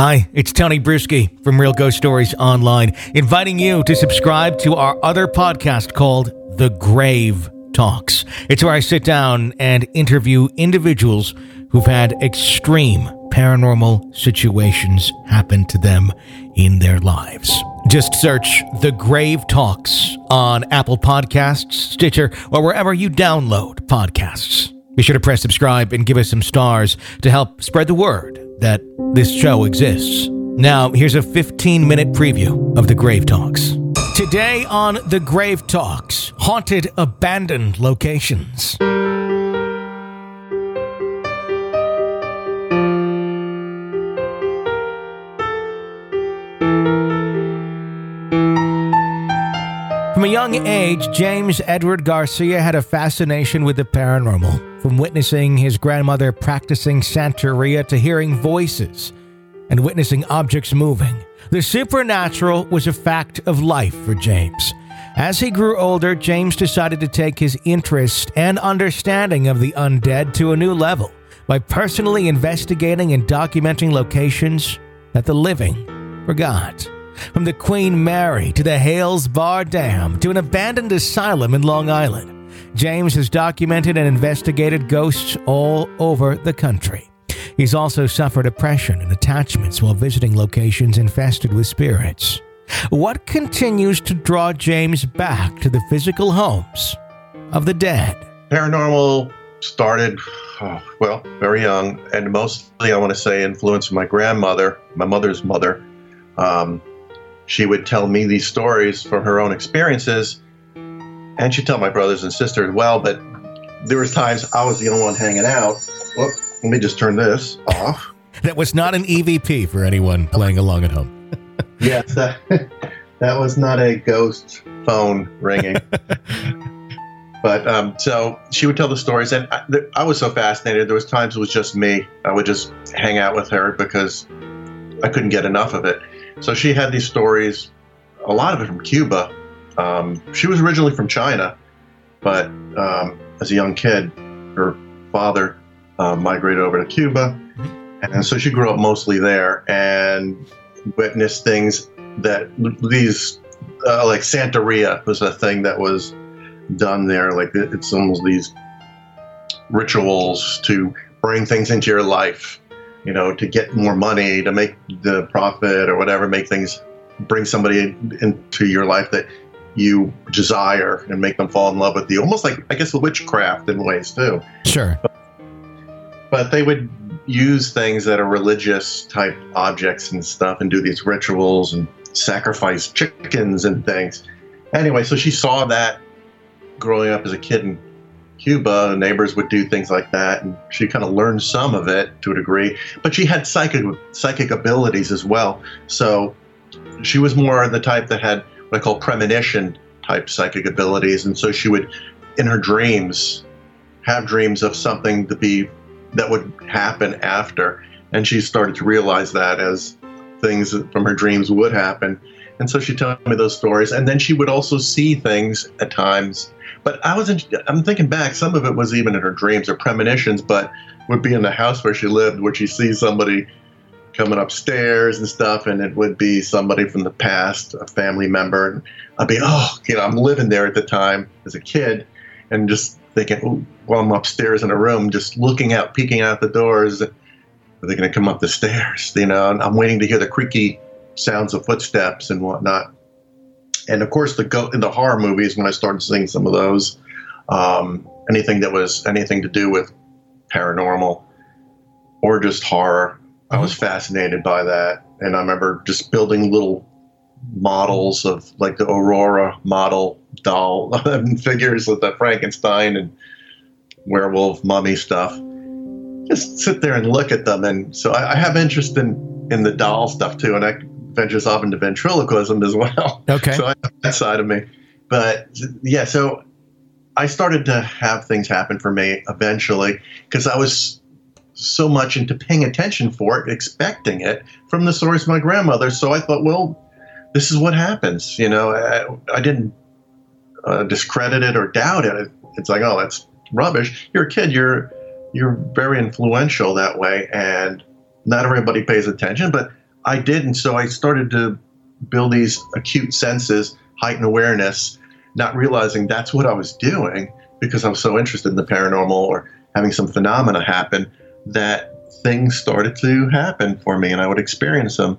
Hi, it's Tony Bruschi from Real Ghost Stories Online, inviting you to subscribe to our other podcast called The Grave Talks. It's where I sit down and interview individuals who've had extreme paranormal situations happen to them in their lives. Just search The Grave Talks on Apple Podcasts, Stitcher, or wherever you download podcasts. Be sure to press subscribe and give us some stars to help spread the word that this show exists. Now, here's a 15-minute preview of The Grave Talks. Today on The Grave Talks, haunted abandoned locations. From a young age, James Edward Garcia had a fascination with the paranormal. From witnessing his grandmother practicing Santeria to hearing voices and witnessing objects moving, the supernatural was a fact of life for James. As he grew older, James decided to take his interest and understanding of the undead to a new level by personally investigating and documenting locations that the living forgot. From the Queen Mary to the Hales Bar Dam to an abandoned asylum in Long Island, James has documented and investigated ghosts all over the country. He's also suffered oppression and attachments while visiting locations infested with spirits. What continues to draw James back to the physical homes of the dead? Paranormal started, very young, and mostly, I want to say, influenced from my grandmother, my mother's mother. She would tell me these stories from her own experiences, and she'd tell my brothers and sisters as well, but there was times I was the only one hanging out. Well, let me just turn this off. That was not an EVP for anyone playing along at home. Yes, that was not a ghost phone ringing. But so she would tell the stories, and I was so fascinated. There was times it was just me. I would just hang out with her because I couldn't get enough of it. So she had these stories, a lot of it from Cuba. She was originally from China, but as a young kid, her father migrated over to Cuba, and so she grew up mostly there and witnessed things that these, like Santeria was a thing that was done there. Like it's almost these rituals to bring things into your life, you know, to get more money, to make the profit or whatever, bring somebody into your life that you desire and make them fall in love with you. Almost like, I guess, witchcraft in ways too. Sure. But they would use things that are religious type objects and stuff and do these rituals and sacrifice chickens and things. Anyway, so she saw that growing up as a kid in Cuba. Neighbors would do things like that, and she kind of learned some of it to a degree. But she had psychic abilities as well. So she was more the type that had what I call premonition type psychic abilities, and so she would, in her dreams, have dreams of something that would happen after, and she started to realize that as things from her dreams would happen. And so she'd tell me those stories, and then she would also see things at times. But I'm thinking back, some of it was even in her dreams or premonitions, but would be in the house where she lived, where she sees somebody coming upstairs and stuff, and it would be somebody from the past, a family member. And I'd be, I'm living there at the time as a kid, and just thinking, while I'm upstairs in a room, just looking out, peeking out the doors, are they going to come up the stairs? You know, and I'm waiting to hear the creaky sounds of footsteps and whatnot. And of course, in the horror movies, when I started seeing some of those, anything that was anything to do with paranormal or just horror, I was fascinated by that. And I remember just building little models of like the Aurora model doll figures with the Frankenstein and werewolf mummy stuff. Just sit there and look at them. And so I have interest in the doll stuff too. And that ventures off into ventriloquism as well. Okay. So I have that side of me. But yeah, so I started to have things happen for me eventually because I was so much into paying attention for it, expecting it from the stories of my grandmother. So I thought, well, this is what happens. You know, I didn't discredit it or doubt it. It's like, oh, that's rubbish. You're a kid. You're very influential that way, and not everybody pays attention. But I did. And so I started to build these acute senses, heightened awareness, not realizing that's what I was doing because I was so interested in the paranormal or having some phenomena happen, that things started to happen for me and I would experience them.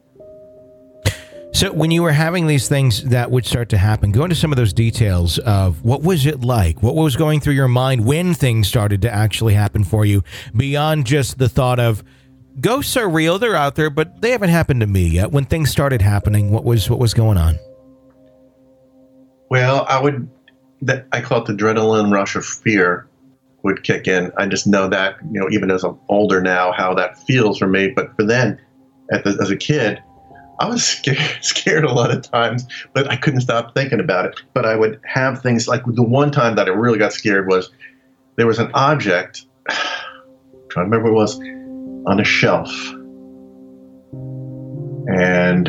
So when you were having these things that would start to happen, go into some of those details of what was it like? What was going through your mind when things started to actually happen for you, beyond just the thought of ghosts are real, they're out there, but they haven't happened to me yet. When things started happening, what was going on? Well, I call it the adrenaline rush of fear would kick in. I just know that, even as I'm older now, how that feels for me. But for then, as a kid, I was scared a lot of times, but I couldn't stop thinking about it. But I would have things like the one time that I really got scared was there was an object, I'm trying to remember what it was, on a shelf. And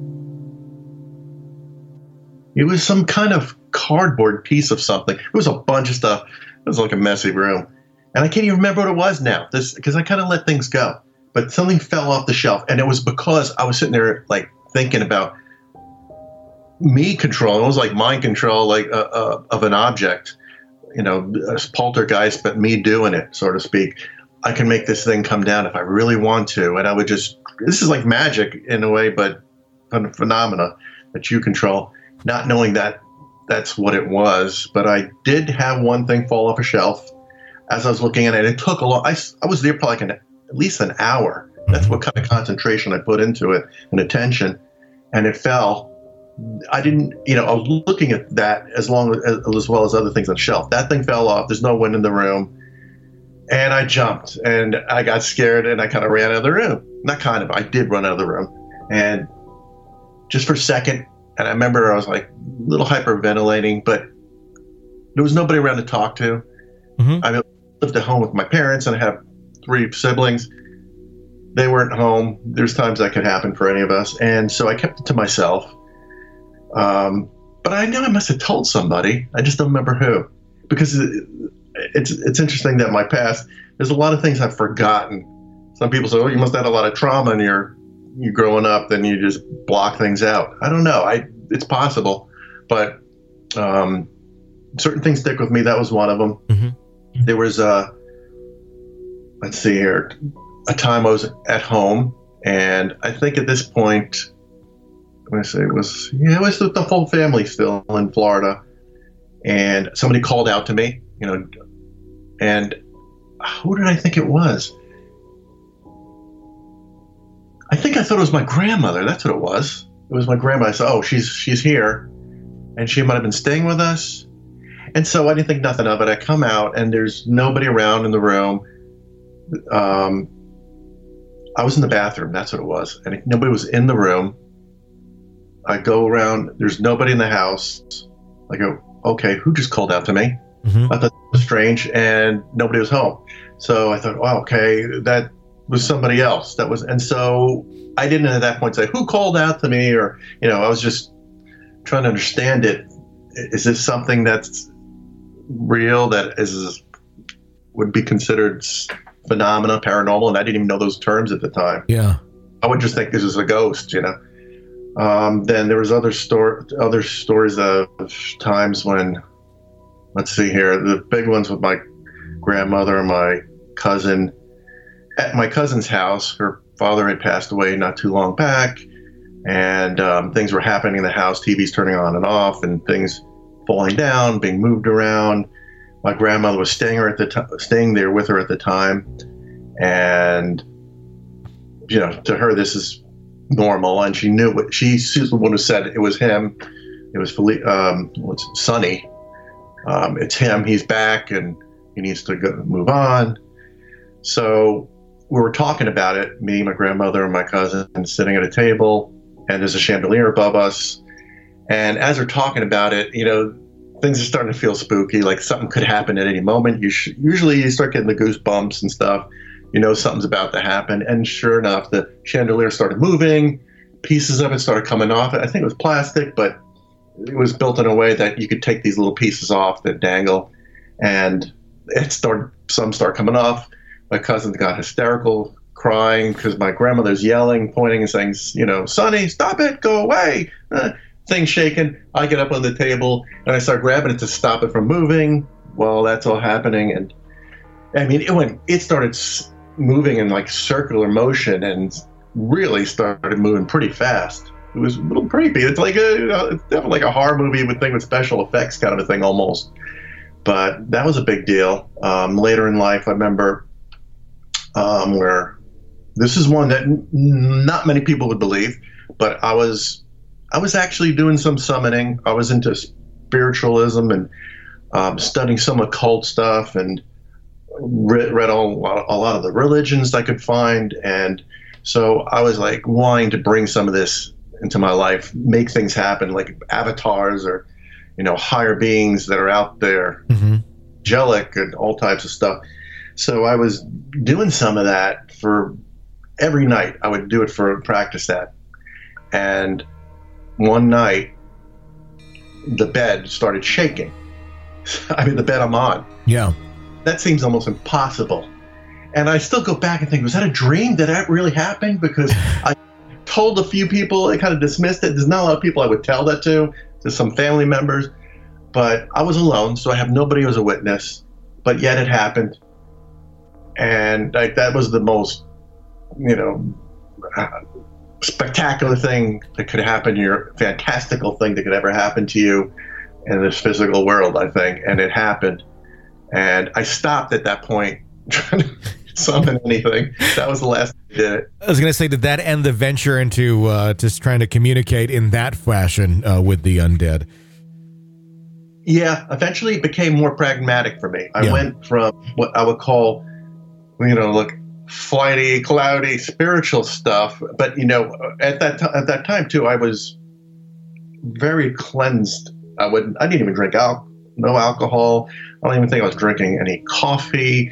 it was some kind of cardboard piece of something. It was a bunch of stuff. It was like a messy room. And I can't even remember what it was now, because I kind of let things go. But something fell off the shelf, and it was because I was sitting there like thinking about me controlling. It was like mind control, of an object, a poltergeist, but me doing it, so to speak. I can make this thing come down if I really want to, and I would this is like magic in a way, but a phenomena that you control, not knowing that that's what it was. But I did have one thing fall off a shelf as I was looking at it. It took a long. I was there for at least an hour. That's what kind of concentration I put into it and attention. And it fell. I didn't, I was looking at that as well as other things on the shelf. That thing fell off. There's no wind in the room. And I jumped and I got scared and I kind of ran out of the room. Not kind of, I did run out of the room. And just for a second, and I remember I was like a little hyperventilating, but there was nobody around to talk to. Mm-hmm. I lived at home with my parents and I have 3 siblings. They weren't home. There's times that could happen for any of us. And so I kept it to myself. But I knew I must have told somebody. I just don't remember who. Because it's interesting that in my past, there's a lot of things I've forgotten. Some people say, oh, you must have had a lot of trauma in you growing up, then you just block things out. I don't know. It's possible. But certain things stick with me. That was one of them. Mm-hmm. There was let's see here, a time I was at home, and I think at this point, it was the whole family still in Florida, and somebody called out to me, and who did I think it was? I think I thought it was my grandmother. That's what it was. It was my grandma. I said, oh, she's here, and she might have been staying with us. And so I didn't think nothing of it. I come out, and there's nobody around in the room. I was in the bathroom. That's what it was. And nobody was in the room. I go around. There's nobody in the house. I go, okay, who just called out to me? Mm-hmm. I thought that was strange, and nobody was home. So I thought, oh, okay, that was somebody else. And so I didn't at that point say, who called out to me? Or, I was just trying to understand it. Is this something that's real, that would be considered phenomena, paranormal? And I didn't even know those terms at the time. Yeah. I would just think this is a ghost, Then there was other stories of times when, let's see here, the big ones with my grandmother and my cousin. At my cousin's house, her father had passed away not too long back, and things were happening in the house, TVs turning on and off, and things falling down, being moved around. My grandmother was staying there with her at the time, and to her this is normal, and she knew what she's the one who said it was him. It was Sonny. It's him. He's back, and he needs to move on. So we were talking about it, me, my grandmother, and my cousin, sitting at a table, and there's a chandelier above us. And as we're talking about it, things are starting to feel spooky, like something could happen at any moment. Usually you start getting the goosebumps and stuff. Something's about to happen. And sure enough, the chandelier started moving. Pieces of it started coming off. I think it was plastic, but it was built in a way that you could take these little pieces off that dangle. And some start coming off. My cousin got hysterical, crying because my grandmother's yelling, pointing and saying, Sonny, stop it, go away. Things shaking. I get up on the table and I start grabbing it to stop it from moving. Well, that's all happening. And I mean, it started moving in like circular motion and really started moving pretty fast. It was a little creepy. It's like it's definitely like a horror movie with special effects kind of a thing almost. But that was a big deal. Later in life, I remember where this is one that not many people would believe, but I was actually doing some summoning. I was into spiritualism and studying some occult stuff and read a lot of the religions I could find. And so I was like wanting to bring some of this into my life, make things happen, like avatars or, higher beings that are out there, angelic and all types of stuff. So I was doing some of that for every night. I would do it practice that. And one night, the bed started shaking. I mean, the bed I'm on. Yeah. That seems almost impossible. And I still go back and think, was that a dream? Did that really happen? Because I told a few people, they kind of dismissed it. There's not a lot of people I would tell that to some family members. But I was alone, so I have nobody who was a witness. But yet it happened. And that was the most, spectacular thing that could happen to you, fantastical thing that could ever happen to you in this physical world, I think. And it happened. And I stopped at that point trying to summon anything. That was the last time I did it. I was going to say, did that end the venture into just trying to communicate in that fashion with the undead? Yeah, eventually it became more pragmatic for me. I went from what I would call, flighty, cloudy, spiritual stuff. But, at that time, too, I was very cleansed. I didn't even drink no alcohol. I don't even think I was drinking any coffee.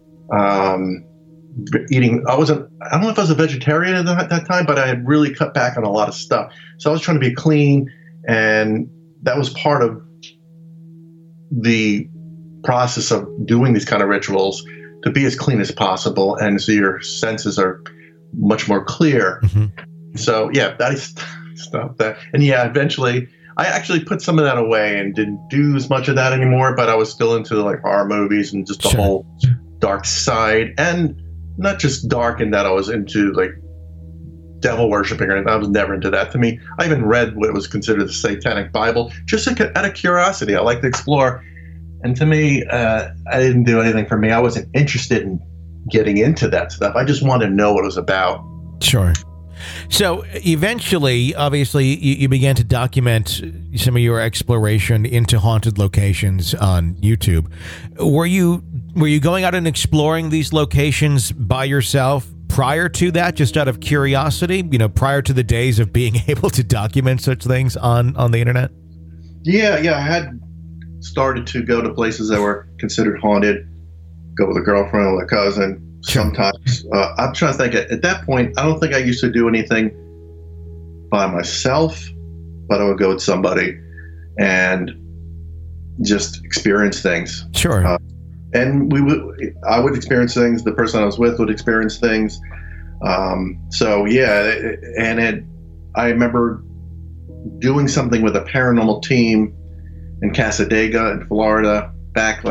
Eating, I don't know if I was a vegetarian at that time, but I had really cut back on a lot of stuff. So I was trying to be clean, and that was part of the process of doing these kind of rituals, to be as clean as possible, and so your senses are much more clear. So yeah, I stopped that. And yeah, eventually I actually put some of that away and didn't do as much of that anymore, but I was still into like horror movies and just the whole dark side. And not just dark in that I was into like devil worshiping or anything. I was never into that. To me, I even read what was considered the Satanic Bible just out of curiosity. I like to explore. And to me, I didn't do anything for me. I wasn't interested in getting into that stuff. I just wanted to know what it was about. Sure. So eventually, obviously, you began to document some of your exploration into haunted locations on YouTube. Were you going out and exploring these locations by yourself prior to that, just out of curiosity, prior to the days of being able to document such things on the internet? Yeah, I had started to go to places that were considered haunted, go with a girlfriend or a cousin. Sometimes I'm trying to think. At that point, I don't think I used to do anything by myself, but I would go with somebody and just experience things. Sure. And I would experience things. The person I was with would experience things. So yeah, I remember doing something with a paranormal team in Casadega in Florida back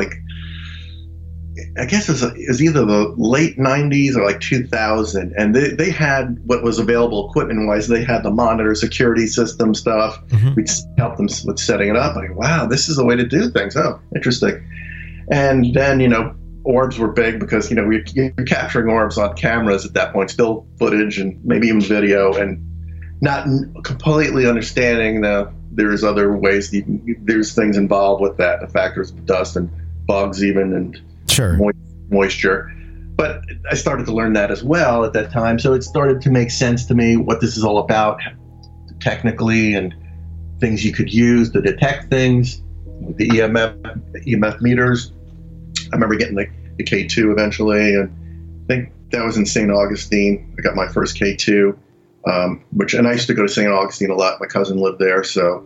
I guess it was either the late 90s or like 2000. And they had what was available equipment-wise. They had the monitor security system stuff. We'd help them with setting it up. Like, wow, this is the way to do things. Oh, interesting. And then, orbs were big because, you're capturing orbs on cameras at that point, still footage and maybe even video, and not completely understanding there's other ways. There's things involved with that, the factors of dust and bugs even, and moisture. But I started to learn that as well at that time. So it started to make sense to me what this is all about technically, and things you could use to detect things, the EMF meters. I remember getting the K2 eventually, and I think that was in St. Augustine. I got my first K2, and I used to go to St. Augustine a lot. My cousin lived there. So,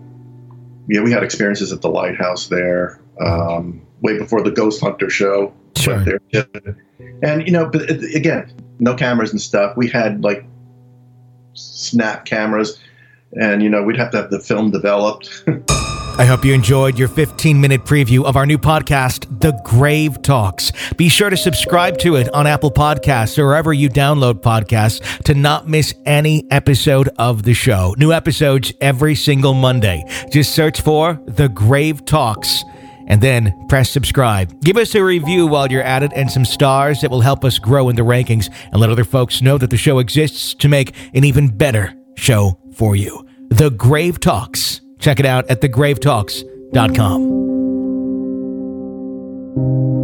we had experiences at the lighthouse there. Way before the Ghost Hunter show. Sure. there too. And but again, no cameras and stuff. We had like snap cameras, and we'd have to have the film developed. I hope you enjoyed your 15-minute preview of our new podcast, The Grave Talks. Be sure to subscribe to it on Apple Podcasts or wherever you download podcasts to not miss any episode of the show. New episodes every single Monday. Just search for The Grave Talks and then press subscribe. Give us a review while you're at it and some stars that will help us grow in the rankings and let other folks know that the show exists to make an even better show for you. The Grave Talks. Check it out at thegravetalks.com.